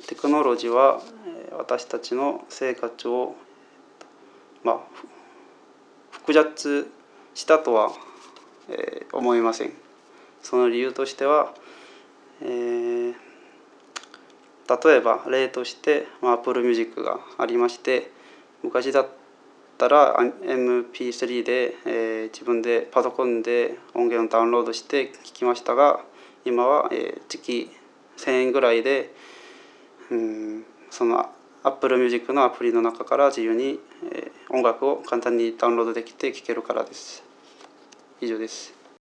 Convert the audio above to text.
テクノロジーは私たちの生活を、複雑したとは、思いません。その理由としては、例えば例として、Apple Music がありまして、昔だったら MP3 で、自分でパソコンで音源をダウンロードして聴きましたが、今は、月1000円ぐらいで、その Apple Music のアプリの中から自由に、音楽を簡単にダウンロードできて聴けるからです。以上です。